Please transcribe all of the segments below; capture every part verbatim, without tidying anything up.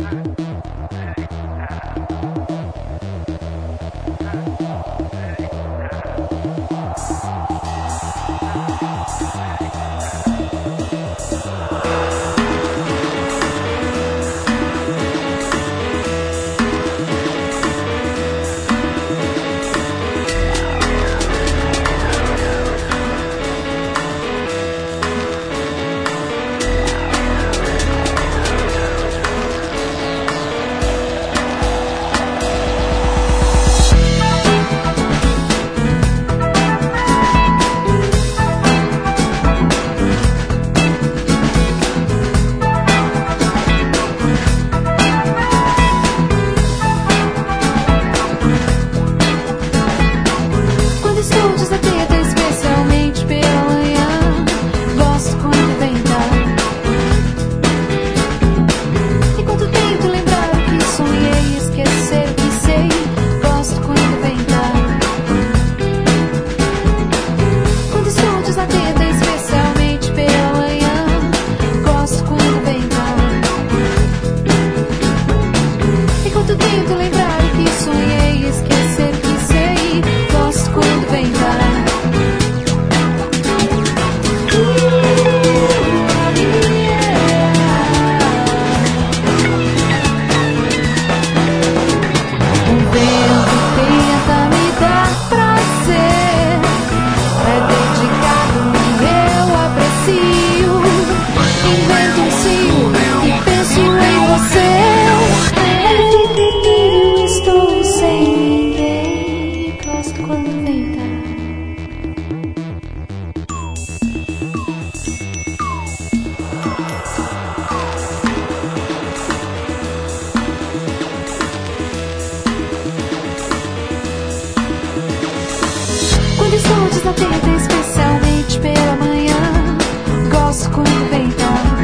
Estou desatenta, especialmente pela manhã. Gosto quando ventar.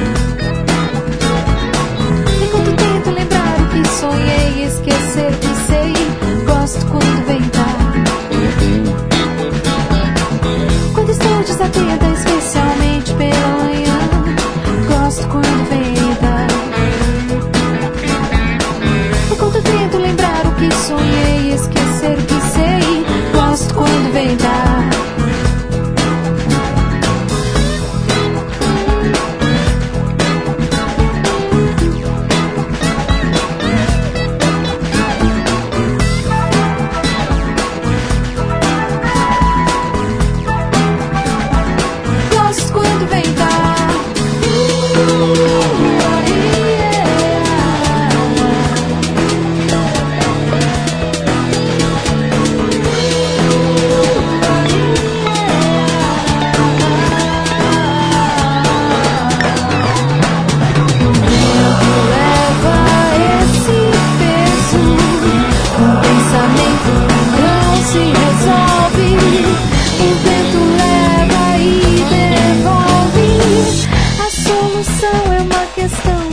Enquanto tento lembrar o que sonhei, esquecer o que sei. Gosto quando ventar. Quando estou desatenta, especialmente pela manhã. Gosto quando ventar. Enquanto tento lembrar o que sonhei, esquecer o que sei. Gosto quando ventar. Gosto quando ventar. Questão